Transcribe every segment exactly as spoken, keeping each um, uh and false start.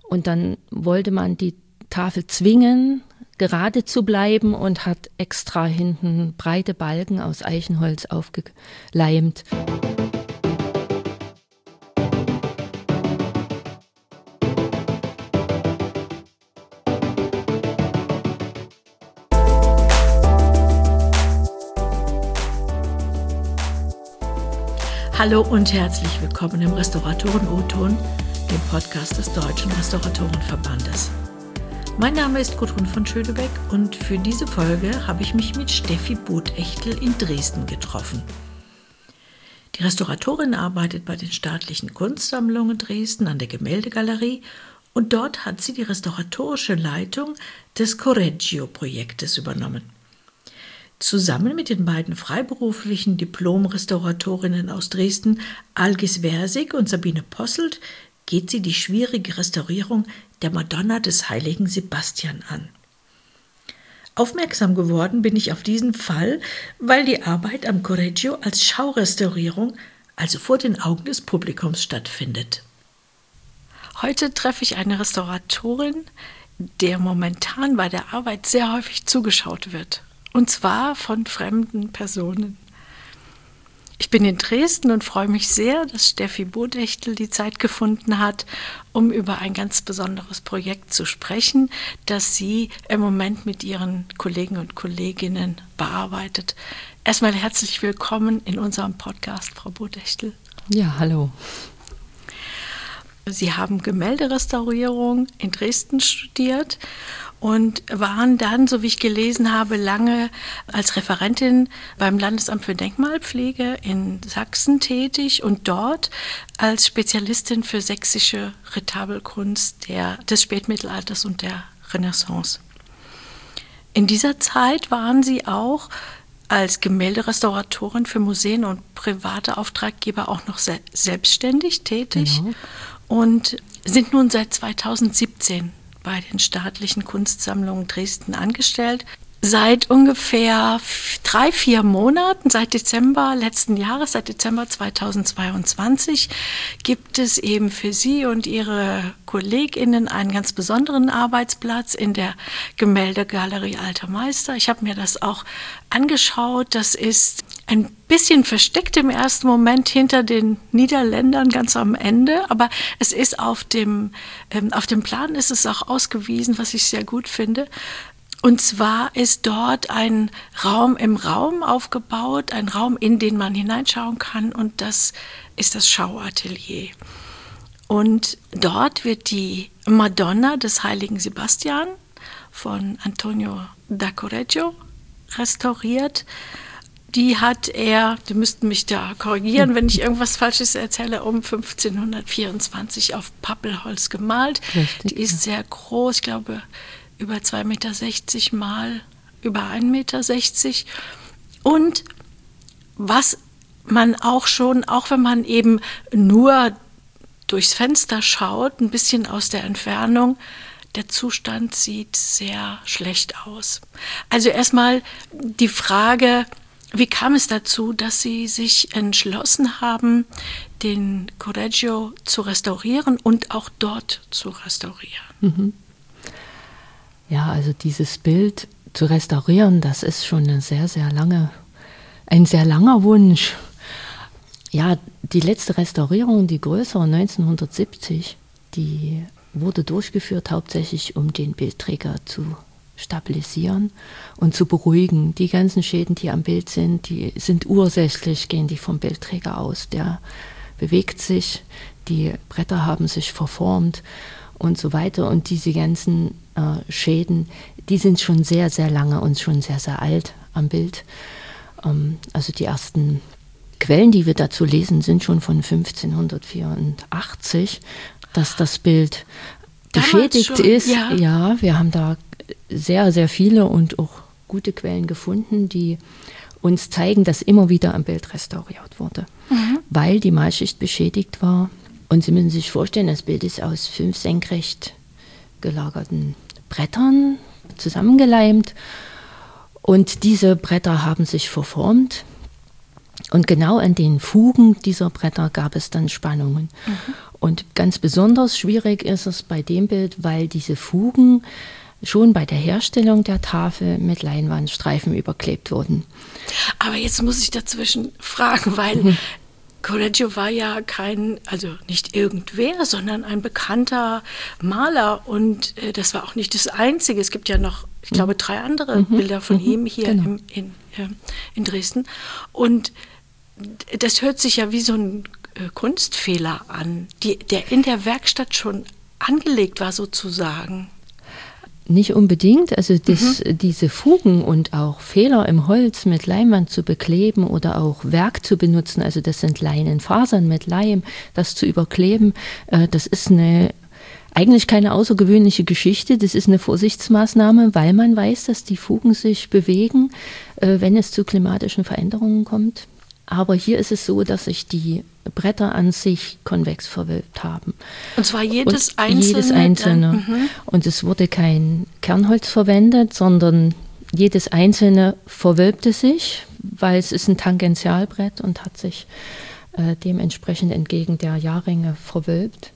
Und dann wollte man die Tafel zwingen, gerade zu bleiben und hat extra hinten breite Balken aus Eichenholz aufgeleimt. Hallo und herzlich willkommen im Restauratoren-O-Ton, dem Podcast des Deutschen Restauratorenverbandes. Mein Name ist Gudrun von Schönebeck und für diese Folge habe ich mich mit Steffi Bothechtel in Dresden getroffen. Die Restauratorin arbeitet bei den Staatlichen Kunstsammlungen Dresden an der Gemäldegalerie und dort hat sie die restauratorische Leitung des Correggio-Projektes übernommen. Zusammen mit den beiden freiberuflichen Diplom-Restauratorinnen aus Dresden, Algis Versig und Sabine Posselt, geht sie die schwierige Restaurierung der Madonna des heiligen Sebastian an. Aufmerksam geworden bin ich auf diesen Fall, weil die Arbeit am Correggio als Schaurestaurierung, also vor den Augen des Publikums, stattfindet. Heute treffe ich eine Restauratorin, der momentan bei der Arbeit sehr häufig zugeschaut wird. Und zwar von fremden Personen. Ich bin in Dresden und freue mich sehr, dass Steffi Bothechtel die Zeit gefunden hat, um über ein ganz besonderes Projekt zu sprechen, das sie im Moment mit ihren Kollegen und Kolleginnen bearbeitet. Erstmal herzlich willkommen in unserem Podcast, Frau Bothechtel. Ja, hallo. Sie haben Gemälderestaurierung in Dresden studiert und waren dann, so wie ich gelesen habe, lange als Referentin beim Landesamt für Denkmalpflege in Sachsen tätig und dort als Spezialistin für sächsische Retabelkunst der, des Spätmittelalters und der Renaissance. In dieser Zeit waren Sie auch als Gemälderestauratorin für Museen und private Auftraggeber auch noch se- selbstständig tätig. Genau. Und sind nun seit zweitausendsiebzehn bei den Staatlichen Kunstsammlungen Dresden angestellt. Seit ungefähr drei, vier Monaten, seit Dezember letzten Jahres, seit Dezember zweitausendzweiundzwanzig, gibt es eben für Sie und Ihre KollegInnen einen ganz besonderen Arbeitsplatz in der Gemäldegalerie Alter Meister. Ich habe mir das auch angeschaut. Das ist ein bisschen versteckt im ersten Moment hinter den Niederländern ganz am Ende, aber es ist auf dem, ähm, auf dem Plan ist es auch ausgewiesen, was ich sehr gut finde. Und zwar ist dort ein Raum im Raum aufgebaut, ein Raum, in den man hineinschauen kann, und das ist das Schauatelier. Und dort wird die Madonna des heiligen Sebastian von Antonio da Correggio restauriert. Die hat er, die müssten mich da korrigieren, wenn ich irgendwas Falsches erzähle, um fünfzehnhundertvierundzwanzig auf Pappelholz gemalt. Richtig, die ist sehr groß, ich glaube über zwei Meter sechzig mal über ein Meter sechzig. Und was man auch schon, auch wenn man eben nur durchs Fenster schaut, ein bisschen aus der Entfernung, der Zustand sieht sehr schlecht aus. Also erstmal die Frage, wie kam es dazu, dass Sie sich entschlossen haben, den Correggio zu restaurieren und auch dort zu restaurieren? Mhm. Ja, also dieses Bild zu restaurieren, das ist schon eine sehr, sehr lange, ein sehr langer Wunsch. Ja, die letzte Restaurierung, die größere neunzehnhundertsiebzig, die wurde durchgeführt hauptsächlich, um den Bildträger zu stabilisieren und zu beruhigen. Die ganzen Schäden, die am Bild sind, die sind ursächlich, gehen die vom Bildträger aus. Der bewegt sich, die Bretter haben sich verformt und so weiter. Und diese ganzen äh, Schäden, die sind schon sehr, sehr lange und schon sehr, sehr alt am Bild. Ähm, also die ersten Quellen, die wir dazu lesen, sind schon von fünfzehnhundertvierundachtzig, dass das Bild beschädigt ist. Ja. ja, wir haben da sehr, sehr viele und auch gute Quellen gefunden, die uns zeigen, dass immer wieder am Bild restauriert wurde, mhm. weil die Malschicht beschädigt war. Und Sie müssen sich vorstellen, das Bild ist aus fünf senkrecht gelagerten Brettern zusammengeleimt und diese Bretter haben sich verformt Und genau an den Fugen dieser Bretter gab es dann Spannungen. Mhm. Und ganz besonders schwierig ist es bei dem Bild, weil diese Fugen schon bei der Herstellung der Tafel mit Leinwandstreifen überklebt wurden. Aber jetzt muss ich dazwischen fragen, weil mhm. Correggio war ja kein, also nicht irgendwer, sondern ein bekannter Maler und äh, das war auch nicht das Einzige. Es gibt ja noch, ich glaube, drei andere mhm. Bilder von mhm. ihm hier genau. im, in, äh, in Dresden. Und das hört sich ja wie so ein äh, Kunstfehler an, die, der in der Werkstatt schon angelegt war sozusagen. Nicht unbedingt, also das, mhm. diese Fugen und auch Fehler im Holz mit Leinwand zu bekleben oder auch Werk zu benutzen, also das sind Leinenfasern mit Leim, das zu überkleben, äh, das ist eine eigentlich keine außergewöhnliche Geschichte, das ist eine Vorsichtsmaßnahme, weil man weiß, dass die Fugen sich bewegen, äh, wenn es zu klimatischen Veränderungen kommt. Aber hier ist es so, dass sich die Bretter an sich konvex verwölbt haben. Und zwar jedes und einzelne? Jedes einzelne. Mhm. Und es wurde kein Kernholz verwendet, sondern jedes einzelne verwölbte sich, weil es ist ein Tangentialbrett und hat sich äh, dementsprechend entgegen der Jahrringe verwölbt.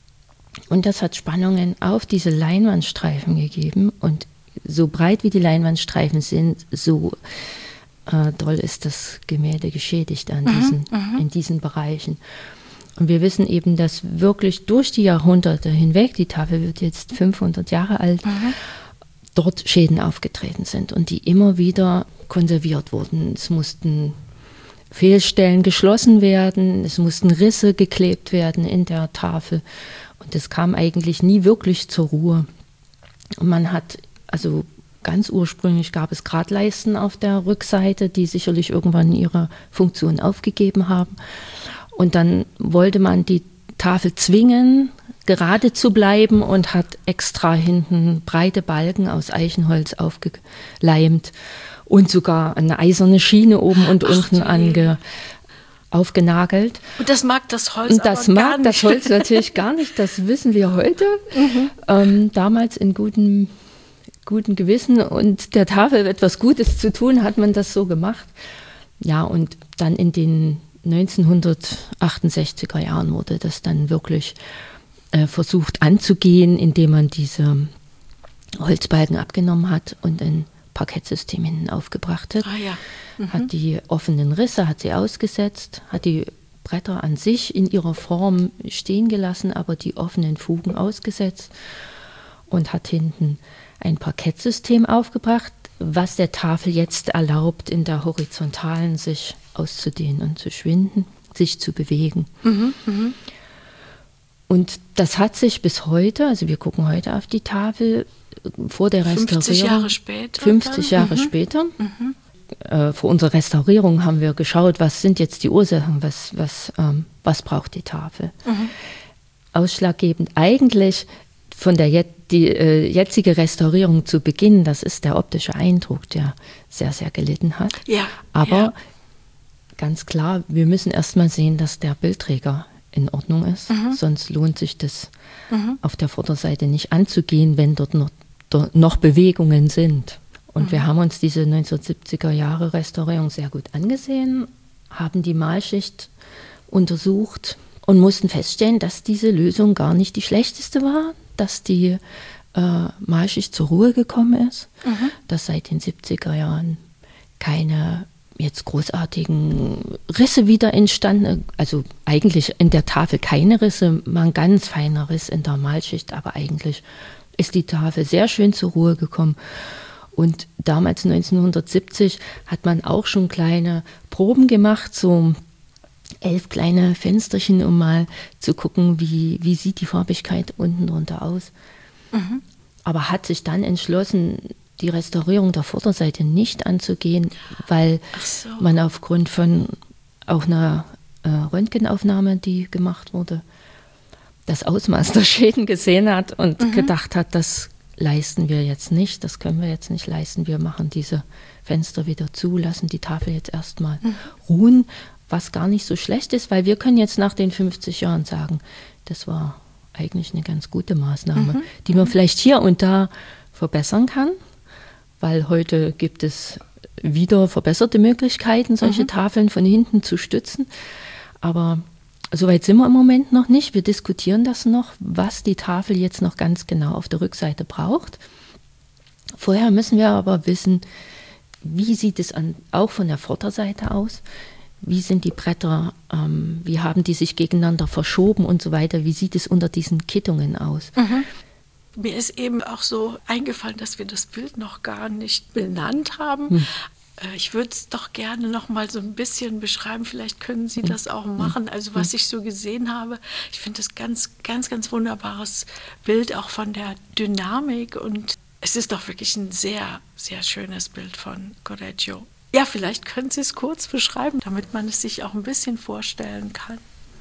Und das hat Spannungen auf diese Leinwandstreifen gegeben. Und so breit wie die Leinwandstreifen sind, so Äh, doll ist das Gemälde geschädigt an diesen, mhm, in diesen Bereichen. Und wir wissen eben, dass wirklich durch die Jahrhunderte hinweg, die Tafel wird jetzt fünfhundert Jahre alt, mhm. dort Schäden aufgetreten sind und die immer wieder konserviert wurden. Es mussten Fehlstellen geschlossen werden, es mussten Risse geklebt werden in der Tafel und es kam eigentlich nie wirklich zur Ruhe. Und man hat also Ganz ursprünglich gab es Gradleisten auf der Rückseite, die sicherlich irgendwann ihre Funktion aufgegeben haben. Und dann wollte man die Tafel zwingen, gerade zu bleiben und hat extra hinten breite Balken aus Eichenholz aufgeleimt und sogar eine eiserne Schiene oben und Ach, unten ange, aufgenagelt. Und das mag das Holz und das aber mag gar nicht. das Holz natürlich gar nicht, das wissen wir heute. Mhm. Ähm, damals in gutem guten Gewissen und der Tafel etwas Gutes zu tun, hat man das so gemacht. Ja, und dann in den neunzehnhundertachtundsechziger Jahren wurde das dann wirklich äh, versucht anzugehen, indem man diese Holzbalken abgenommen hat und ein Parkettsystem hinten aufgebracht hat. Ah, ja. Mhm. Hat die offenen Risse, hat sie ausgesetzt, hat die Bretter an sich in ihrer Form stehen gelassen, aber die offenen Fugen ausgesetzt und hat hinten ein Parkettsystem aufgebracht, was der Tafel jetzt erlaubt, in der Horizontalen sich auszudehnen und zu schwinden, sich zu bewegen. Mhm, mh. Und das hat sich bis heute, also wir gucken heute auf die Tafel, vor der Restaurierung. fünfzig Jahre später? fünfzig Jahre mhm. später. Mhm. Äh, vor unserer Restaurierung haben wir geschaut, was sind jetzt die Ursachen, was, was, ähm, was braucht die Tafel. Mhm. Ausschlaggebend eigentlich von der jet, die äh, jetzige Restaurierung zu Beginn, das ist der optische Eindruck, der sehr, sehr gelitten hat. Ja, Aber ja. ganz klar, wir müssen erstmal sehen, dass der Bildträger in Ordnung ist. Mhm. Sonst lohnt sich das mhm. auf der Vorderseite nicht anzugehen, wenn dort noch, dort noch Bewegungen sind. Und mhm. wir haben uns diese neunzehnhundertsiebziger Jahre Restaurierung sehr gut angesehen, haben die Malschicht untersucht und mussten feststellen, dass diese Lösung gar nicht die schlechteste war, dass die äh, Malschicht zur Ruhe gekommen ist, mhm. dass seit den siebziger Jahren keine jetzt großartigen Risse wieder entstanden, also eigentlich in der Tafel keine Risse, mal ein ganz feiner Riss in der Malschicht, aber eigentlich ist die Tafel sehr schön zur Ruhe gekommen. Und damals neunzehnhundertsiebzig hat man auch schon kleine Proben gemacht, so elf kleine Fensterchen, um mal zu gucken, wie, wie sieht die Farbigkeit unten drunter aus. Mhm. Aber hat sich dann entschlossen, die Restaurierung der Vorderseite nicht anzugehen, weil so. man aufgrund von auch einer äh, Röntgenaufnahme, die gemacht wurde, das Ausmaß der Schäden gesehen hat und mhm. gedacht hat, das leisten wir jetzt nicht, das können wir jetzt nicht leisten. Wir machen diese Fenster wieder zu, lassen die Tafel jetzt erstmal mhm. ruhen, was gar nicht so schlecht ist, weil wir können jetzt nach den fünfzig Jahren sagen, das war eigentlich eine ganz gute Maßnahme, mhm. die man vielleicht hier und da verbessern kann, weil heute gibt es wieder verbesserte Möglichkeiten, solche mhm. Tafeln von hinten zu stützen. Aber soweit sind wir im Moment noch nicht. Wir diskutieren das noch, was die Tafel jetzt noch ganz genau auf der Rückseite braucht. Vorher müssen wir aber wissen, wie sieht es an, auch von der Vorderseite aus? Wie sind die Bretter? Ähm, wie haben die sich gegeneinander verschoben und so weiter? Wie sieht es unter diesen Kittungen aus? Mhm. Mir ist eben auch so eingefallen, dass wir das Bild noch gar nicht benannt haben. Hm. Ich würde es doch gerne noch mal so ein bisschen beschreiben. Vielleicht können Sie das auch machen. Also was ich so gesehen habe, ich finde das ganz, ganz, ganz wunderbares Bild auch von der Dynamik. Und es ist doch wirklich ein sehr, sehr schönes Bild von Correggio. Ja, vielleicht können Sie es kurz beschreiben, damit man es sich auch ein bisschen vorstellen kann.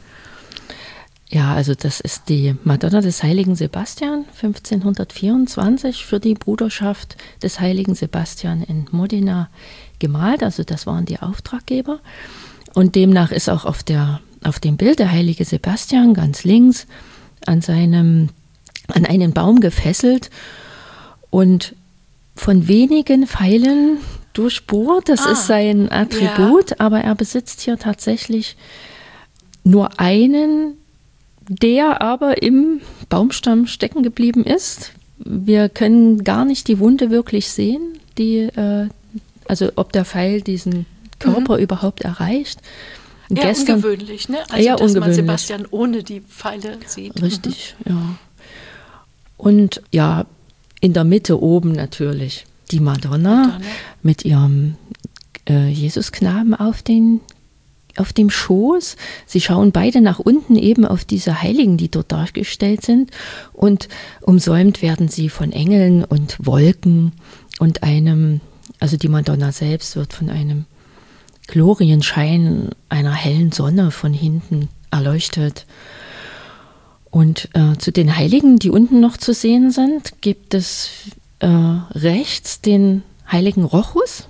Ja, also das ist die Madonna des Heiligen Sebastian, fünfzehnhundertvierundzwanzig, für die Bruderschaft des Heiligen Sebastian in Modena gemalt. Also das waren die Auftraggeber. Und demnach ist auch auf, der, auf dem Bild der Heilige Sebastian ganz links an, seinem, an einen Baum gefesselt und von wenigen Pfeilen durchbohrt. Das ah, ist sein Attribut, ja. Aber er besitzt hier tatsächlich nur einen, der aber im Baumstamm stecken geblieben ist. Wir können gar nicht die Wunde wirklich sehen, die, äh, also ob der Pfeil diesen Körper mhm. überhaupt erreicht. Eher Gestern, ungewöhnlich, ne? Also, eher dass ungewöhnlich. man Sebastian ohne die Pfeile sieht. Richtig, mhm. ja. Und ja, in der Mitte oben natürlich die Madonna, Madonna. mit ihrem äh, Jesusknaben auf den auf dem Schoß. Sie schauen beide nach unten eben auf diese Heiligen, die dort dargestellt sind, und umsäumt werden sie von Engeln und Wolken und einem, also die Madonna selbst wird von einem Glorienschein einer hellen Sonne von hinten erleuchtet. Und äh, zu den Heiligen, die unten noch zu sehen sind, gibt es äh, rechts den heiligen Rochus,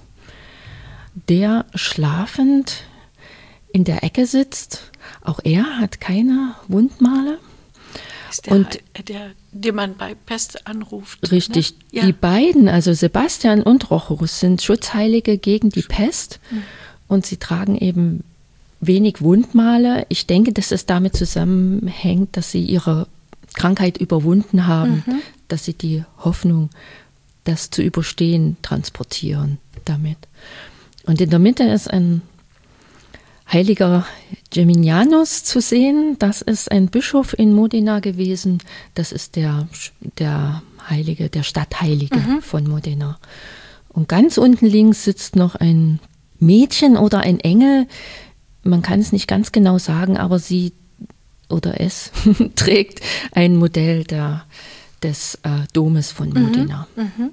der schlafend in der Ecke sitzt. Auch er hat keine Wundmale. Ist der, und der, den man bei Pest anruft. Richtig. Ne? Ja. Die beiden, also Sebastian und Rochus, sind Schutzheilige gegen die Pest. Mhm. Und sie tragen eben wenig Wundmale. Ich denke, dass es damit zusammenhängt, dass sie ihre Krankheit überwunden haben, mhm. dass sie die Hoffnung, das zu überstehen, transportieren damit. Und in der Mitte ist ein heiliger Geminianus zu sehen. Das ist ein Bischof in Modena gewesen. Das ist der, der Heilige, der Stadtheilige mhm. von Modena. Und ganz unten links sitzt noch ein Mädchen oder ein Engel. Man kann es nicht ganz genau sagen, aber sie oder es trägt ein Modell der, des äh, Domes von Modena. Mhm. Mhm.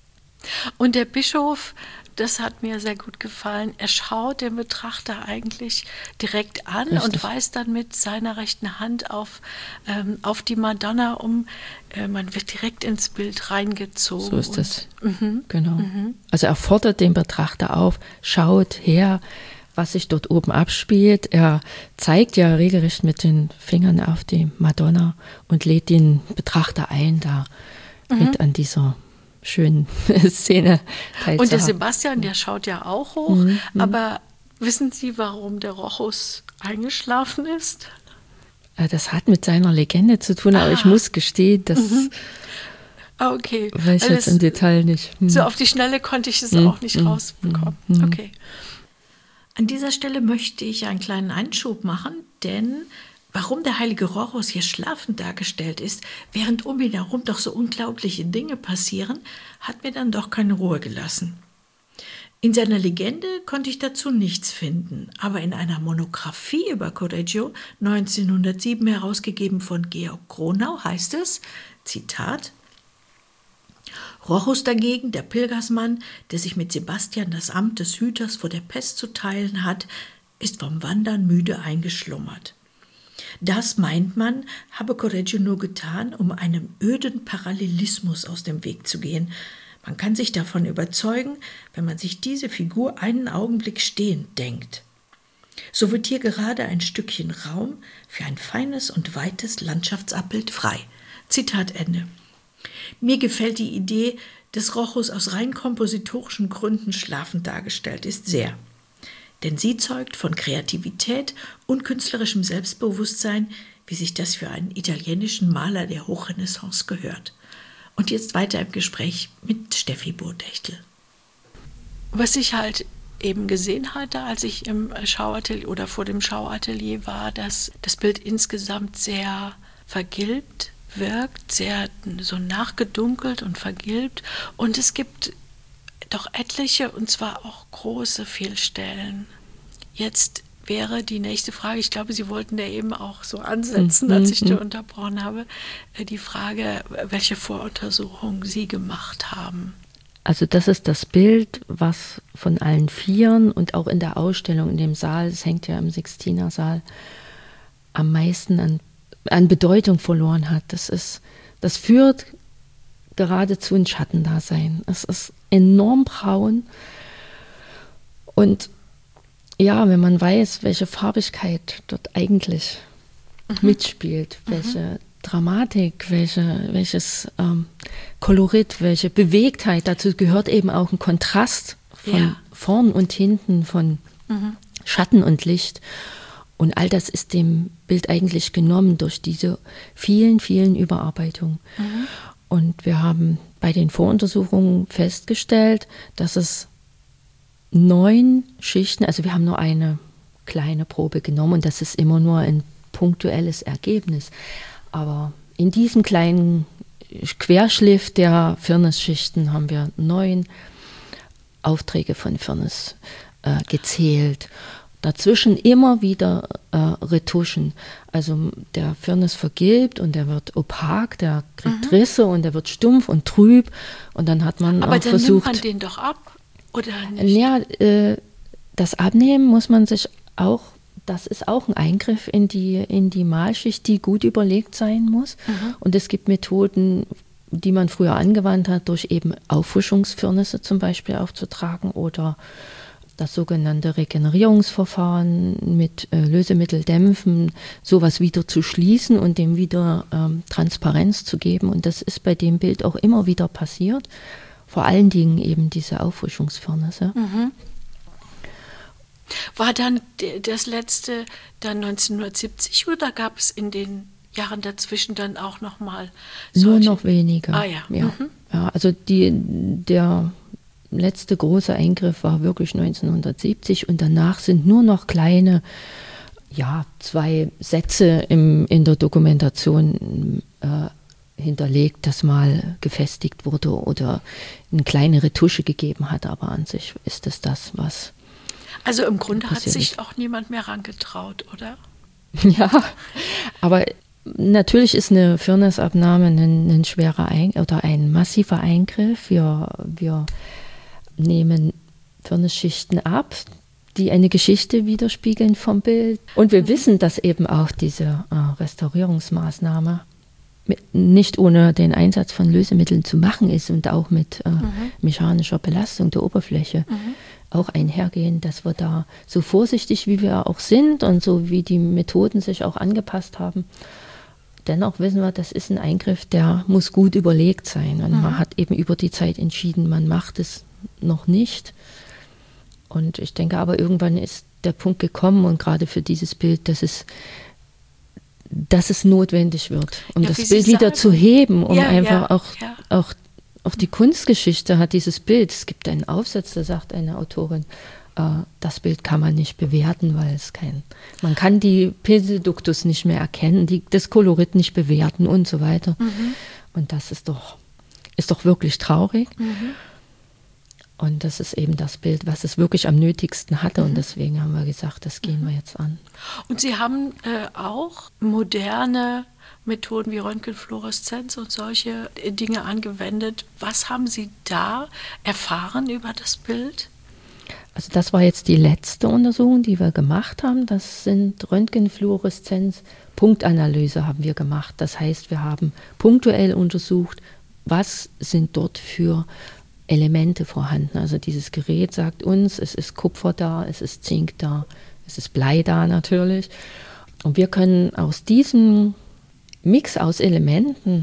Und der Bischof, das hat mir sehr gut gefallen, er schaut den Betrachter eigentlich direkt an. Richtig. Und weist dann mit seiner rechten Hand auf, ähm, auf die Madonna um. Äh, man wird direkt ins Bild reingezogen. So ist es. Mhm. Genau. Mhm. Also er fordert den Betrachter auf, schaut her, was sich dort oben abspielt. Er zeigt ja regelrecht mit den Fingern auf die Madonna und lädt den Betrachter ein, da mhm. mit an dieser schönen Szene teilzuhaben. Und der Sebastian, der schaut ja auch hoch, mhm. aber wissen Sie, warum der Rochus eingeschlafen ist? Das hat mit seiner Legende zu tun, ah. aber ich muss gestehen, das mhm. okay. weiß ich jetzt im Detail nicht. Mhm. So auf die Schnelle konnte ich es mhm. auch nicht mhm. rausbekommen. Mhm. Okay. An dieser Stelle möchte ich einen kleinen Einschub machen, denn warum der heilige Rochus hier schlafend dargestellt ist, während um ihn herum doch so unglaubliche Dinge passieren, hat mir dann doch keine Ruhe gelassen. In seiner Legende konnte ich dazu nichts finden, aber in einer Monographie über Correggio, neunzehnhundertsieben herausgegeben von Georg Kronau, heißt es, Zitat: Rochus dagegen, der Pilgersmann, der sich mit Sebastian das Amt des Hüters vor der Pest zu teilen hat, ist vom Wandern müde eingeschlummert. Das, meint man, habe Correggio nur getan, um einem öden Parallelismus aus dem Weg zu gehen. Man kann sich davon überzeugen, wenn man sich diese Figur einen Augenblick stehend denkt. So wird hier gerade ein Stückchen Raum für ein feines und weites Landschaftsabbild frei. Zitat Ende. Mir gefällt die Idee, dass Rochus aus rein kompositorischen Gründen schlafend dargestellt ist, sehr. Denn sie zeugt von Kreativität und künstlerischem Selbstbewusstsein, wie sich das für einen italienischen Maler der Hochrenaissance gehört. Und jetzt weiter im Gespräch mit Steffi Burdechtel. Was ich halt eben gesehen hatte, als ich im Schauatelier oder vor dem Schauatelier war, dass das Bild insgesamt sehr vergilbt wirkt, sehr so nachgedunkelt und vergilbt. Und es gibt doch etliche, und zwar auch große Fehlstellen. Jetzt wäre die nächste Frage, ich glaube, Sie wollten da eben auch so ansetzen, als ich da unterbrochen habe, die Frage, welche Voruntersuchungen Sie gemacht haben. Also das ist das Bild, was von allen Vieren und auch in der Ausstellung in dem Saal, es hängt ja im Sixtinersaal, am meisten an, an Bedeutung verloren hat. Das ist, das führt geradezu ein Schattendasein. Es ist enorm braun und ja, wenn man weiß, welche Farbigkeit dort eigentlich mhm. mitspielt, welche mhm. Dramatik, welche, welches ähm, Kolorit, welche Bewegtheit, dazu gehört eben auch ein Kontrast von ja. vorn und hinten, von mhm. Schatten und Licht. Und all das ist dem Bild eigentlich genommen durch diese vielen, vielen Überarbeitungen. Mhm. Und wir haben bei den Voruntersuchungen festgestellt, dass es neun Schichten, also wir haben nur eine kleine Probe genommen und das ist immer nur ein punktuelles Ergebnis. Aber in diesem kleinen Querschliff der Firnisschichten haben wir neun Aufträge von Firnis äh, gezählt. Dazwischen immer wieder äh, Retuschen. Also der Firnis vergilbt und der wird opak, der kriegt mhm. Risse und der wird stumpf und trüb. Und dann hat man Aber auch dann versucht... nimmt man den doch ab, oder nicht? Ja, äh, das Abnehmen muss man sich auch... Das ist auch ein Eingriff in die, in die Malschicht, die gut überlegt sein muss. Mhm. Und es gibt Methoden, die man früher angewandt hat, durch eben Auffrischungsfirnisse zum Beispiel aufzutragen oder das sogenannte Regenerierungsverfahren mit äh, Lösemitteldämpfen, sowas wieder zu schließen und dem wieder ähm, Transparenz zu geben. Und das ist bei dem Bild auch immer wieder passiert. Vor allen Dingen eben diese Auffrischungsfirnisse. Mhm. War dann das letzte dann neunzehnhundertsiebzig oder gab es in den Jahren dazwischen dann auch noch mal solche? Nur noch weniger. Ah ja. Ja. Mhm. Ja, also die, der letzte große Eingriff war wirklich neunzehnhundertsiebzig und danach sind nur noch kleine, ja, zwei Sätze im, in der Dokumentation äh, hinterlegt, das mal gefestigt wurde oder eine kleine Retusche gegeben hat, aber an sich ist es das, was... Also im Grunde hat sich auch niemand mehr rangetraut, oder? Ja, aber natürlich ist eine Firnisabnahme ein, ein schwerer Ein- oder ein massiver Eingriff. Wir, wir nehmen Firnisschichten ab, die eine Geschichte widerspiegeln vom Bild. Und wir mhm. wissen, dass eben auch diese äh, Restaurierungsmaßnahme nicht ohne den Einsatz von Lösemitteln zu machen ist und auch mit äh, mhm. mechanischer Belastung der Oberfläche mhm. auch einhergehen, dass wir da so vorsichtig, wie wir auch sind und so wie die Methoden sich auch angepasst haben, dennoch wissen wir, das ist ein Eingriff, der muss gut überlegt sein. Und mhm. man hat eben über die Zeit entschieden, man macht es noch nicht. Und ich denke aber, irgendwann ist der Punkt gekommen und gerade für dieses Bild, dass es dass es notwendig wird, um ja, das Bild wieder sagen. zu heben, um ja, einfach ja, auch, ja. auch, auch die Kunstgeschichte hat dieses Bild. Es gibt einen Aufsatz, da sagt eine Autorin, äh, das Bild kann man nicht bewerten, weil es kein, man kann die Pinselduktus nicht mehr erkennen, die, das Kolorit nicht bewerten und so weiter. Mhm. Und das ist doch, ist doch wirklich traurig. Mhm. Und das ist eben das Bild, was es wirklich am nötigsten hatte. Mhm. Und deswegen haben wir gesagt, das gehen wir jetzt an. Und Sie haben äh, auch moderne Methoden wie Röntgenfluoreszenz und solche Dinge angewendet. Was haben Sie da erfahren über das Bild? Also das war jetzt die letzte Untersuchung, die wir gemacht haben. Das sind Röntgenfluoreszenz, Punktanalyse haben wir gemacht. Das heißt, wir haben punktuell untersucht, was sind dort für Elemente vorhanden. Also dieses Gerät sagt uns, es ist Kupfer da, es ist Zink da, es ist Blei da natürlich. Und wir können aus diesem Mix aus Elementen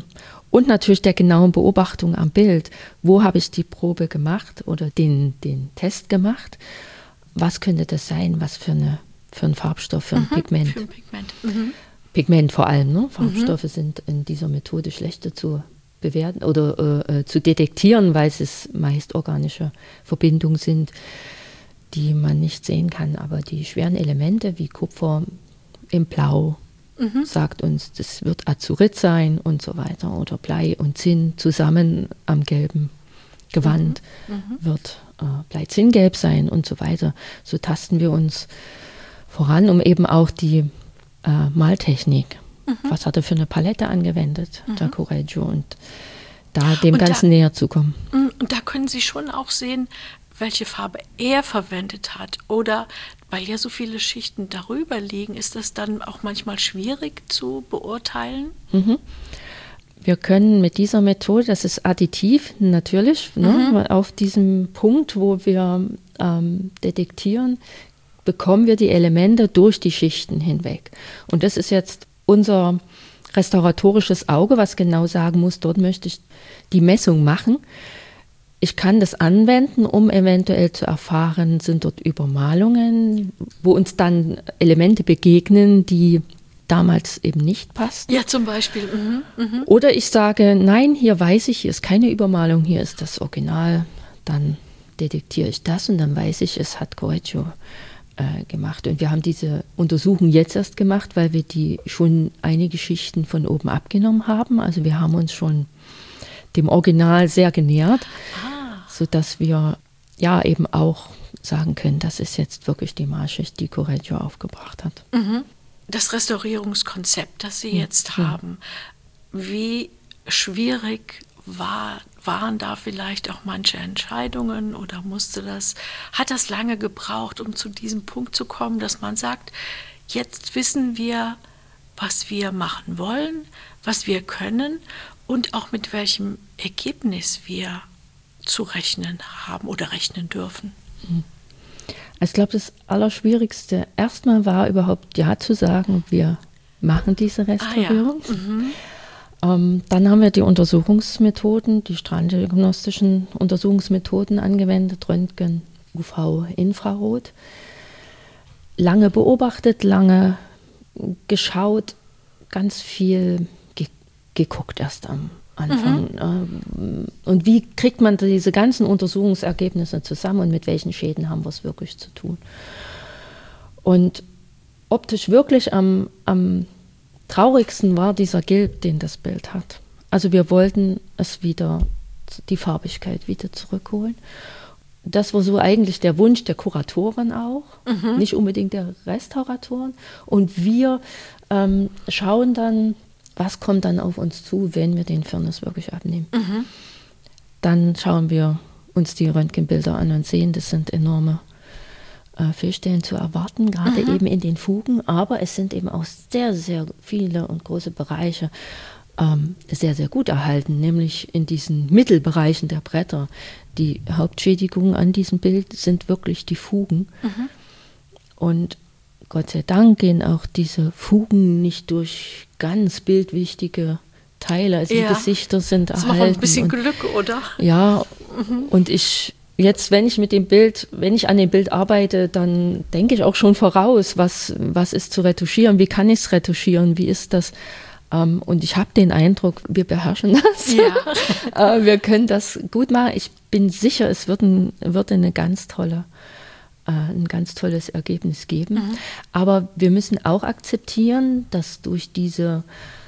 Und natürlich der genauen Beobachtung am Bild. Wo habe ich die Probe gemacht oder den, den Test gemacht? Was könnte das sein? Was für, eine, für ein Farbstoff, für ein mhm, Pigment? Für ein Pigment. Mhm. Pigment vor allem. Ne? Farbstoffe mhm. sind in dieser Methode schlechter zu bewerten oder äh, zu detektieren, weil es meist organische Verbindungen sind, die man nicht sehen kann. Aber die schweren Elemente wie Kupfer im Blau, Mhm. sagt uns, das wird Azurit sein und so weiter. Oder Blei und Zinn zusammen am gelben Gewand mhm. Mhm. wird äh, Blei-Zinn-Gelb sein und so weiter. So tasten wir uns voran, um eben auch die äh, Maltechnik, mhm. was hat er für eine Palette angewendet, mhm. der Correggio, und da dem und Ganzen da, näher zu kommen. Und da können Sie schon auch sehen, welche Farbe er verwendet hat, oder weil ja so viele Schichten darüber liegen, ist das dann auch manchmal schwierig zu beurteilen? Mhm. Wir können mit dieser Methode, das ist additiv natürlich, mhm. ne, auf diesem Punkt, wo wir ähm, detektieren, bekommen wir die Elemente durch die Schichten hinweg. Und das ist jetzt unser restauratorisches Auge, was genau sagen muss, dort möchte ich die Messung machen. Ich kann das anwenden, um eventuell zu erfahren, sind dort Übermalungen, wo uns dann Elemente begegnen, die damals eben nicht passten. Ja, zum Beispiel. Mhm, mhm. Oder ich sage, nein, hier weiß ich, hier ist keine Übermalung, hier ist das Original. Dann detektiere ich das und dann weiß ich, es hat Correggio äh, gemacht. Und wir haben diese Untersuchung jetzt erst gemacht, weil wir die schon einige Schichten von oben abgenommen haben. Also wir haben uns schon dem Original sehr genähert, ah. sodass wir ja eben auch sagen können, das ist jetzt wirklich die Malschicht, die Correggio aufgebracht hat. Mhm. Das Restaurierungskonzept, das Sie jetzt mhm. haben, wie schwierig war, waren da vielleicht auch manche Entscheidungen oder musste das, hat das lange gebraucht, um zu diesem Punkt zu kommen, dass man sagt, jetzt wissen wir, was wir machen wollen, was wir können und auch mit welchem Ergebnis wir zu rechnen haben oder rechnen dürfen. Ich glaube, das Allerschwierigste erstmal war überhaupt Ja zu sagen, wir machen diese Restaurierung. Ah, ja. mhm. ähm, dann haben wir die Untersuchungsmethoden, die strahlendiagnostischen Untersuchungsmethoden angewendet, Röntgen, U V, Infrarot. Lange beobachtet, lange geschaut, ganz viel geguckt erst am Anfang. Mhm. Und wie kriegt man diese ganzen Untersuchungsergebnisse zusammen und mit welchen Schäden haben wir es wirklich zu tun? Und optisch wirklich am, am traurigsten war dieser Gilb, den das Bild hat. Also wir wollten es wieder, die Farbigkeit wieder zurückholen. Das war so eigentlich der Wunsch der Kuratoren auch, mhm. nicht unbedingt der Restauratoren. Und wir ähm, schauen dann, was kommt dann auf uns zu, wenn wir den Firnis wirklich abnehmen. Mhm. Dann schauen wir uns die Röntgenbilder an und sehen, das sind enorme äh, Fehlstellen zu erwarten, gerade mhm. eben in den Fugen. Aber es sind eben auch sehr, sehr viele und große Bereiche ähm, sehr, sehr gut erhalten, nämlich in diesen Mittelbereichen der Bretter. Die Hauptschädigungen an diesem Bild sind wirklich die Fugen. Mhm. Und Gott sei Dank gehen auch diese Fugen nicht durch ganz bildwichtige Teile. Also ja. die Gesichter sind erhalten. Das macht ein bisschen und, Glück, oder? Ja, mhm. und ich jetzt, wenn ich mit dem Bild, wenn ich an dem Bild arbeite, dann denke ich auch schon voraus, was, was ist zu retuschieren, wie kann ich es retuschieren, wie ist das? Um, und ich habe den Eindruck, wir beherrschen das. Ja. uh, wir können das gut machen. Ich bin sicher, es wird, ein, wird eine ganz tolle ein ganz tolles Ergebnis geben. Mhm. Aber wir müssen auch akzeptieren, dass durch diese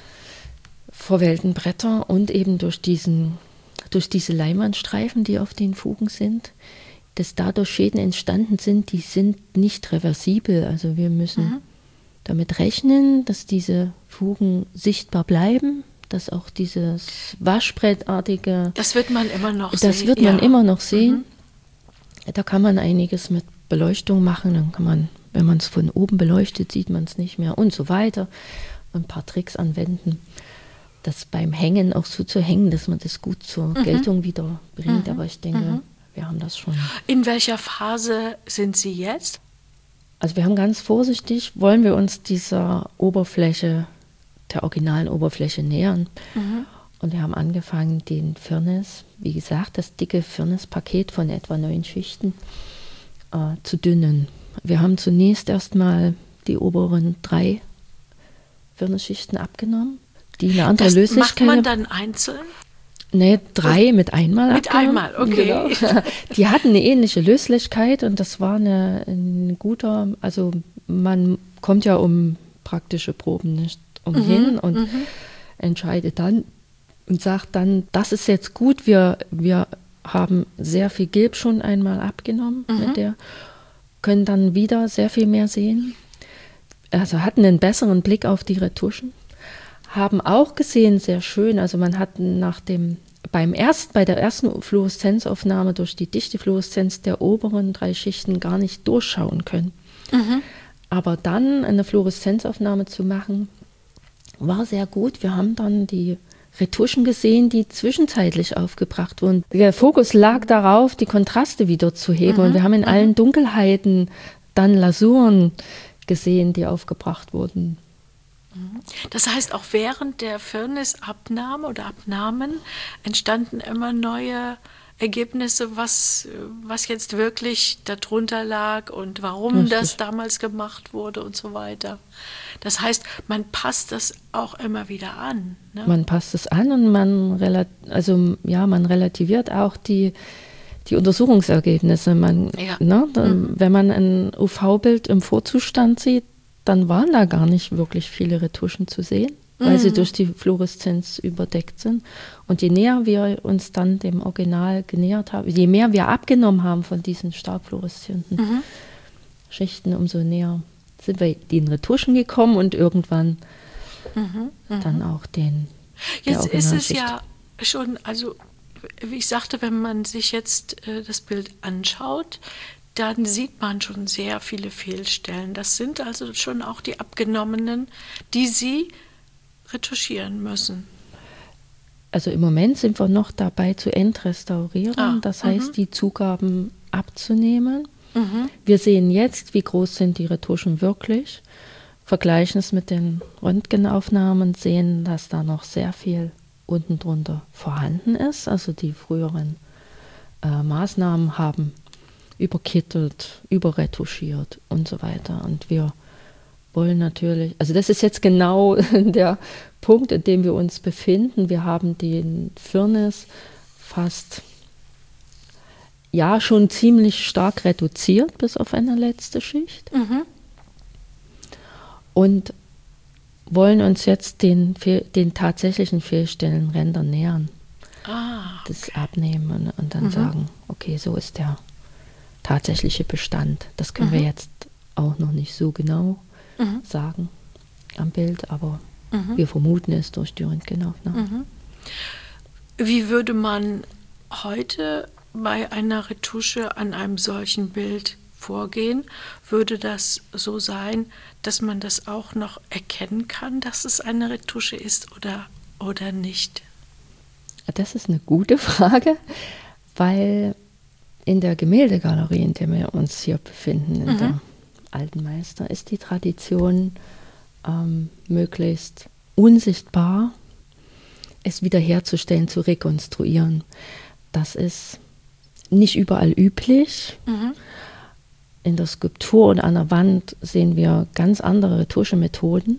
verwellten Bretter und eben durch, diesen, durch diese Leinwandstreifen, die auf den Fugen sind, dass dadurch Schäden entstanden sind, die sind nicht reversibel. Also wir müssen mhm. damit rechnen, dass diese Fugen sichtbar bleiben, dass auch dieses Waschbrettartige... Das wird man immer noch das sehen. Das wird man ja. immer noch sehen. Mhm. Da kann man einiges mit Beleuchtung machen, dann kann man, wenn man es von oben beleuchtet, sieht man es nicht mehr und so weiter. Ein paar Tricks anwenden, das beim Hängen auch so zu hängen, dass man das gut zur mhm. Geltung wieder bringt. Mhm. Aber ich denke, mhm. wir haben das schon. In welcher Phase sind Sie jetzt? Also wir haben ganz vorsichtig, wollen wir uns dieser Oberfläche, der originalen Oberfläche nähern. Mhm. Und wir haben angefangen, den Firnis, wie gesagt, das dicke Firnispaket von etwa neun Schichten äh, zu dünnen. Wir haben zunächst erstmal die oberen drei Firnisschichten abgenommen, die eine andere das Löslichkeit. Macht man dann einzeln? Ne, drei mit einmal Mit abgenommen. einmal, okay. Genau. Die hatten eine ähnliche Löslichkeit und das war eine, ein guter, also man kommt ja um praktische Proben nicht umhin mhm, und mhm. entscheidet dann und sagt dann, das ist jetzt gut, wir, wir haben sehr viel Gilb schon einmal abgenommen mhm. mit der, können dann wieder sehr viel mehr sehen. Also hatten einen besseren Blick auf die Retuschen. Haben auch gesehen, sehr schön, also man hat nach dem, beim erst, bei der ersten Fluoreszenzaufnahme durch die dichte Fluoreszenz der oberen drei Schichten gar nicht durchschauen können. Mhm. Aber dann eine Fluoreszenzaufnahme zu machen, war sehr gut. Wir haben dann die Retuschen gesehen, die zwischenzeitlich aufgebracht wurden. Der Fokus lag darauf, die Kontraste wieder zu heben. Mhm. Und wir haben in mhm. allen Dunkelheiten dann Lasuren gesehen, die aufgebracht wurden. Das heißt, auch während der Firnisabnahme oder Abnahmen entstanden immer neue Ergebnisse, was, was jetzt wirklich darunter lag und warum Richtig. Das damals gemacht wurde und so weiter. Das heißt, man passt das auch immer wieder an. Ne? Man passt es an und man, relat- also, ja, man relativiert auch die, die Untersuchungsergebnisse. Man, ja. ne, dann, mhm. Wenn man ein U V-Bild im Vorzustand sieht, dann waren da gar nicht wirklich viele Retuschen zu sehen, weil mhm. sie durch die Fluoreszenz überdeckt sind. Und je näher wir uns dann dem Original genähert haben, je mehr wir abgenommen haben von diesen stark fluoreszierenden mhm. Schichten, umso näher sind wir den Retuschen gekommen und irgendwann mhm. Mhm. dann auch den Jetzt ist es ja schon, also wie ich sagte, wenn man sich jetzt äh, das Bild anschaut, dann sieht man schon sehr viele Fehlstellen. Das sind also schon auch die abgenommenen, die Sie retuschieren müssen. Also im Moment sind wir noch dabei zu entrestaurieren. Ah, das heißt, m- die Zugaben abzunehmen. Mhm. Wir sehen jetzt, wie groß sind die Retuschen wirklich. Vergleichen es mit den Röntgenaufnahmen, sehen, dass da noch sehr viel unten drunter vorhanden ist. Also die früheren äh, Maßnahmen haben überkittelt, überretuschiert und so weiter. Und wir wollen natürlich, also das ist jetzt genau der Punkt, in dem wir uns befinden. Wir haben den Firnis fast, ja, schon ziemlich stark reduziert, bis auf eine letzte Schicht. Mhm. Und wollen uns jetzt den, den tatsächlichen Fehlstellenrändern nähern. Ah, okay. Das abnehmen und, und dann mhm. sagen, okay, so ist der tatsächliche Bestand. Das können mhm. wir jetzt auch noch nicht so genau mhm. sagen am Bild, aber mhm. wir vermuten es durch die Röntgenaufnahme. Mhm. Wie würde man heute bei einer Retusche an einem solchen Bild vorgehen? Würde das so sein, dass man das auch noch erkennen kann, dass es eine Retusche ist oder, oder nicht? Das ist eine gute Frage, weil in der Gemäldegalerie, in der wir uns hier befinden, in mhm. der Alten Meister, ist die Tradition, ähm, möglichst unsichtbar es wiederherzustellen, zu rekonstruieren. Das ist nicht überall üblich. Mhm. In der Skulptur und an der Wand sehen wir ganz andere Retuschemethoden.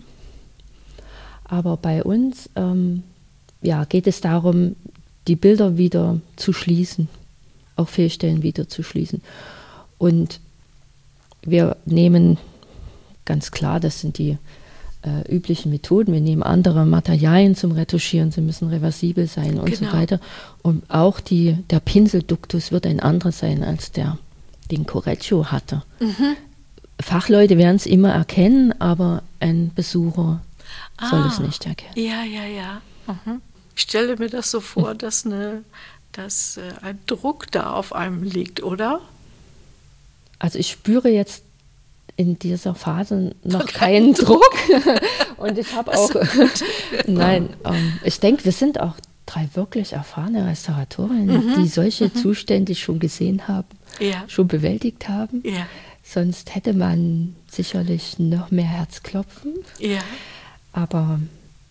Aber bei uns ähm, ja, geht es darum, die Bilder wieder zu schließen, auch Fehlstellen wieder zu schließen. Und wir nehmen ganz klar, das sind die äh, üblichen Methoden, wir nehmen andere Materialien zum Retuschieren, sie müssen reversibel sein und genau. so weiter. Und auch die, der Pinselduktus wird ein anderer sein, als der den Correggio hatte. Mhm. Fachleute werden es immer erkennen, aber ein Besucher ah, soll es nicht erkennen. Ja, ja, ja. Mhm. Ich stelle mir das so vor, dass, eine, dass äh, ein Druck da auf einem liegt, oder? Also ich spüre jetzt in dieser Phase noch keinen Druck. Und ich habe auch, nein, ähm, ich denke, wir sind auch drei wirklich erfahrene Restauratorinnen, mhm. die solche mhm. Zustände schon gesehen haben, ja. schon bewältigt haben. Ja. Sonst hätte man sicherlich noch mehr Herzklopfen. Ja. Aber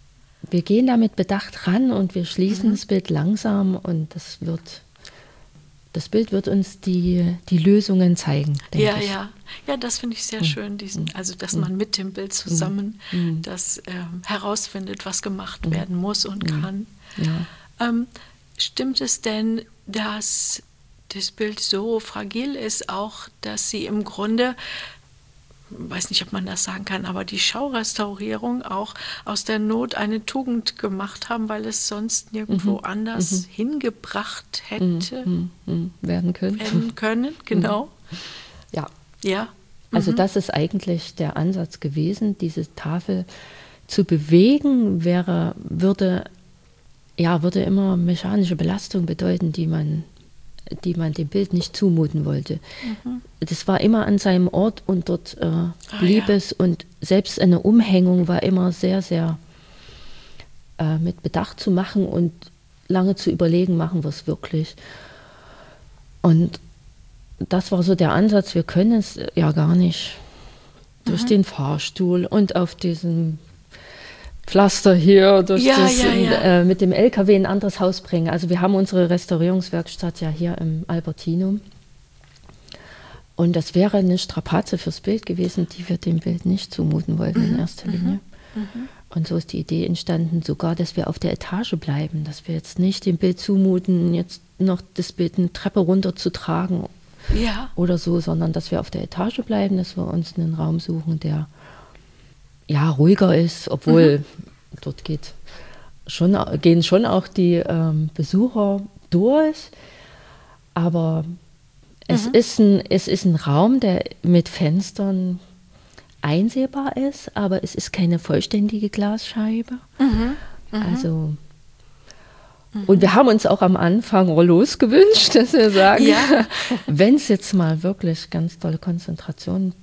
wir gehen da mit Bedacht ran und wir schließen mhm. das Bild langsam und das wird, das Bild wird uns die, die Lösungen zeigen, denke ja, ich. Ja, ja, das finde ich sehr mhm. schön, diesen, also dass man mit dem Bild zusammen mhm. das ähm, herausfindet, was gemacht mhm. werden muss und mhm. kann. Ja. Ähm, stimmt es denn, dass das Bild so fragil ist, auch dass Sie im Grunde, weiß nicht, ob man das sagen kann, aber die Schaurestaurierung auch aus der Not eine Tugend gemacht haben, weil es sonst nirgendwo mhm. anders mhm. hingebracht hätte mhm. Mhm. werden können. Werden können, genau. Ja. Ja. Also mhm. das ist eigentlich der Ansatz gewesen, diese Tafel zu bewegen, wäre, würde, ja, würde immer mechanische Belastung bedeuten, die man die man dem Bild nicht zumuten wollte. Mhm. Das war immer an seinem Ort und dort äh, blieb ah, ja. es und selbst eine Umhängung war immer sehr, sehr äh, mit Bedacht zu machen und lange zu überlegen, machen wir es wirklich. Und das war so der Ansatz, wir können es ja gar nicht durch mhm. den Fahrstuhl und auf diesem Pflaster hier durch ja, das, ja, ja. Äh, mit dem L K W in ein anderes Haus bringen. Also wir haben unsere Restaurierungswerkstatt ja hier im Albertinum. Und das wäre eine Strapaze fürs Bild gewesen, die wir dem Bild nicht zumuten wollten mhm. in erster Linie. Mhm. Und so ist die Idee entstanden, sogar, dass wir auf der Etage bleiben, dass wir jetzt nicht dem Bild zumuten, jetzt noch das Bild eine Treppe runter zu tragen ja. oder so, sondern dass wir auf der Etage bleiben, dass wir uns einen Raum suchen, der ja, ruhiger ist, obwohl mhm. dort geht schon, gehen schon auch die ähm, Besucher durch. Aber es, mhm. ist ein, es ist ein Raum, der mit Fenstern einsehbar ist, aber es ist keine vollständige Glasscheibe. Mhm. Mhm. Also mhm. und wir haben uns auch am Anfang Rollos gewünscht, dass wir sagen, ja. wenn es jetzt mal wirklich ganz tolle Konzentration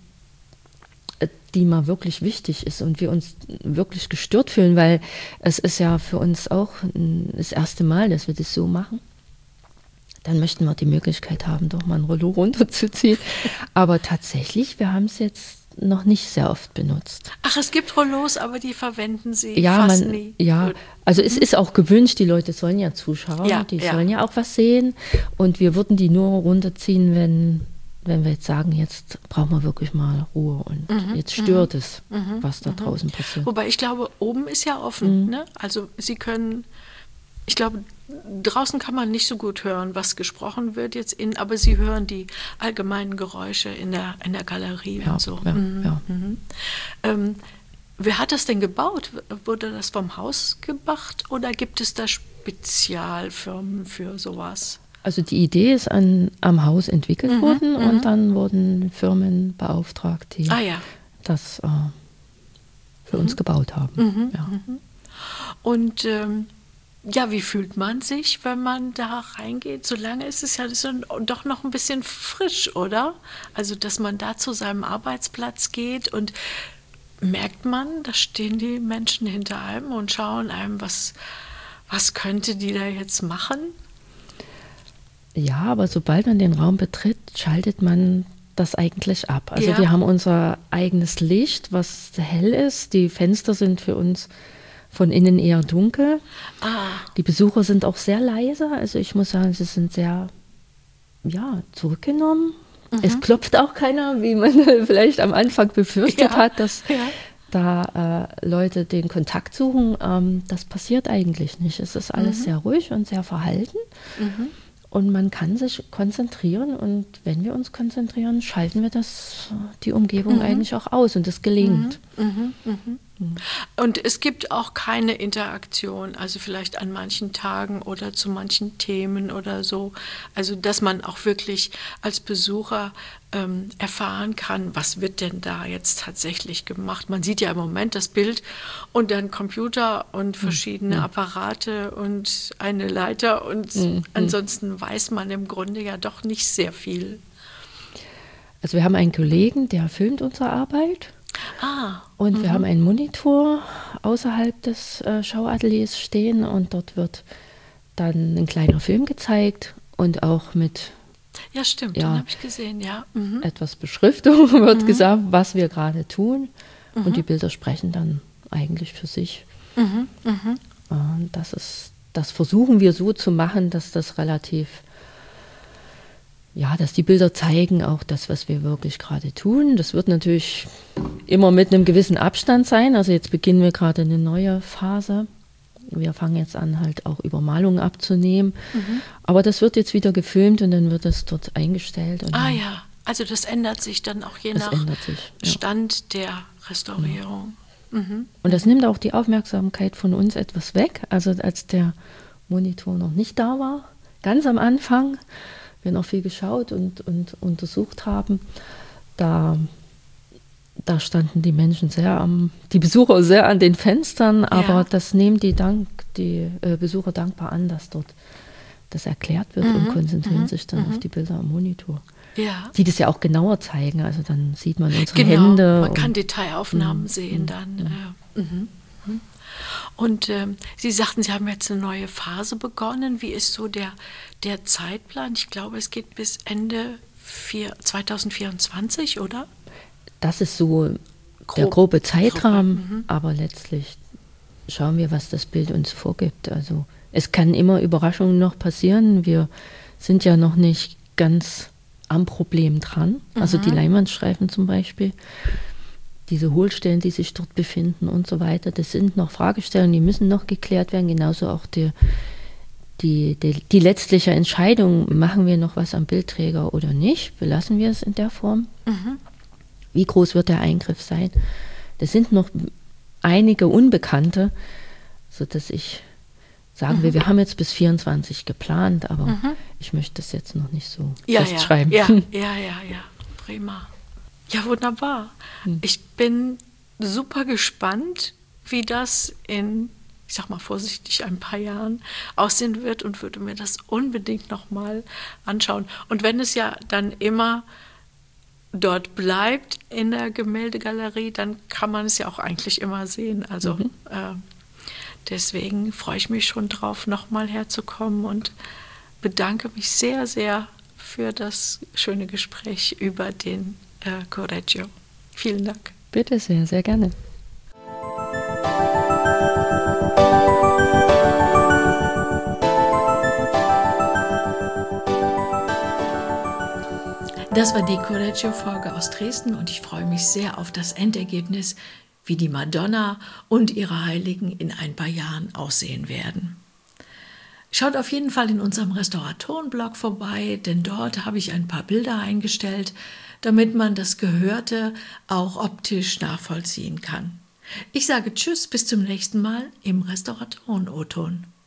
die mal wirklich wichtig ist und wir uns wirklich gestört fühlen, weil es ist ja für uns auch das erste Mal, dass wir das so machen. Dann möchten wir die Möglichkeit haben, doch mal ein Rollo runterzuziehen. Aber tatsächlich, wir haben es jetzt noch nicht sehr oft benutzt. Ach, es gibt Rollos, aber die verwenden Sie ja, fast man, nie. Ja, Gut. also mhm. es ist auch gewünscht, die Leute sollen ja zuschauen, ja, die ja. sollen ja auch was sehen und wir würden die nur runterziehen, wenn wenn wir jetzt sagen, jetzt brauchen wir wirklich mal Ruhe und mhm, jetzt stört mhm, es, was da mhm. draußen passiert. Wobei ich glaube, oben ist ja offen. Mhm. Ne? Also Sie können, ich glaube, draußen kann man nicht so gut hören, was gesprochen wird jetzt in, aber Sie hören die allgemeinen Geräusche in der, in der Galerie ja, und so. Ja, mhm. ja. Mhm. Ähm, wer hat das denn gebaut? Wurde das vom Haus gemacht oder gibt es da Spezialfirmen für sowas? Also die Idee ist an, am Haus entwickelt mhm, worden mhm. und dann wurden Firmen beauftragt, die ah, ja. das äh, für mhm. uns gebaut haben. Mhm, ja. mhm. Und ähm, ja, wie fühlt man sich, wenn man da reingeht? Solange ist es ja so, doch noch ein bisschen frisch, oder? Also, dass man da zu seinem Arbeitsplatz geht und merkt man, da stehen die Menschen hinter einem und schauen einem, was, was könnte die da jetzt machen? Ja, aber sobald man den Raum betritt, schaltet man das eigentlich ab. Also ja. wir haben unser eigenes Licht, was hell ist. Die Fenster sind für uns von innen eher dunkel. Ah. Die Besucher sind auch sehr leise. Also ich muss sagen, sie sind sehr ja, zurückgenommen. Mhm. Es klopft auch keiner, wie man vielleicht am Anfang befürchtet ja. hat, dass ja. da äh, Leute den Kontakt suchen. Ähm, das passiert eigentlich nicht. Es ist alles mhm. sehr ruhig und sehr verhalten. Mhm. Und man kann sich konzentrieren und wenn wir uns konzentrieren, schalten wir das, die Umgebung mhm. eigentlich auch aus und das gelingt. Mhm. Mhm. Mhm. Mhm. Und es gibt auch keine Interaktion, also vielleicht an manchen Tagen oder zu manchen Themen oder so, also dass man auch wirklich als Besucher ähm, erfahren kann, was wird denn da jetzt tatsächlich gemacht. Man sieht ja im Moment das Bild und dann Computer und verschiedene mhm. Apparate und eine Leiter und mhm. ansonsten weiß man im Grunde ja doch nicht sehr viel. Also wir haben einen Kollegen, der filmt unsere Arbeit. Ah, und mhm. wir haben einen Monitor außerhalb des äh, Schauateliers stehen und dort wird dann ein kleiner Film gezeigt und auch mit ja stimmt, ja, den habe ich gesehen, ja. Mhm. etwas Beschriftung wird mhm. gesagt, was wir gerade tun mhm. und die Bilder sprechen dann eigentlich für sich. Mhm, mhm. Und das ist, das versuchen wir so zu machen, dass das relativ, ja, dass die Bilder zeigen auch das, was wir wirklich gerade tun. Das wird natürlich immer mit einem gewissen Abstand sein. Also jetzt beginnen wir gerade eine neue Phase. Wir fangen jetzt an, halt auch Übermalungen abzunehmen. Mhm. Aber das wird jetzt wieder gefilmt und dann wird es dort eingestellt. Und ah ja, also das ändert sich dann auch je nach sich, ja. Stand der Restaurierung. Ja. Mhm. Und das nimmt auch die Aufmerksamkeit von uns etwas weg. Also als der Monitor noch nicht da war, ganz am Anfang, wir noch viel geschaut und, und untersucht haben, da, da standen die Menschen sehr am, die Besucher sehr an den Fenstern, aber ja. das nehmen die, Dank, die äh, Besucher dankbar an, dass dort das erklärt wird mhm. und konzentrieren mhm. sich dann mhm. auf die Bilder am Monitor. Ja. Die das ja auch genauer zeigen, also dann sieht man unsere genau. Hände. Man kann Detailaufnahmen sehen dann. Äh, mhm. Und ähm, Sie sagten, Sie haben jetzt eine neue Phase begonnen. Wie ist so der, der Zeitplan? Ich glaube, es geht bis Ende zwanzig vierundzwanzig, oder? Das ist so Grob, der grobe Zeitrahmen, mhm. aber letztlich schauen wir, was das Bild uns vorgibt. Also es kann immer Überraschungen noch passieren. Wir sind ja noch nicht ganz am Problem dran. Also mhm. die Leinwandstreifen zum Beispiel, diese Hohlstellen, die sich dort befinden und so weiter, das sind noch Fragestellungen, die müssen noch geklärt werden. Genauso auch die, die, die, die letztliche Entscheidung, machen wir noch was am Bildträger oder nicht, belassen wir es in der Form. Mhm. Wie groß wird der Eingriff sein? Das sind noch einige Unbekannte, sodass ich sagen mhm. will, wir haben jetzt bis vierundzwanzig geplant, aber mhm. ich möchte das jetzt noch nicht so ja, festschreiben. Ja, ja, ja, ja, ja, prima. Ja, wunderbar. Hm. Ich bin super gespannt, wie das in, ich sag mal vorsichtig, ein paar Jahren aussehen wird und würde mir das unbedingt nochmal anschauen. Und wenn es ja dann immer dort bleibt in der Gemäldegalerie, dann kann man es ja auch eigentlich immer sehen. Also mhm. äh, deswegen freue ich mich schon drauf, nochmal herzukommen und bedanke mich sehr, sehr für das schöne Gespräch über den äh, Correggio. Vielen Dank. Bitte sehr, sehr gerne. Das war die Correggio-Folge aus Dresden und ich freue mich sehr auf das Endergebnis, wie die Madonna und ihre Heiligen in ein paar Jahren aussehen werden. Schaut auf jeden Fall in unserem Restauratoren-Blog vorbei, denn dort habe ich ein paar Bilder eingestellt, damit man das Gehörte auch optisch nachvollziehen kann. Ich sage Tschüss, bis zum nächsten Mal im Restauratoren-O-Ton.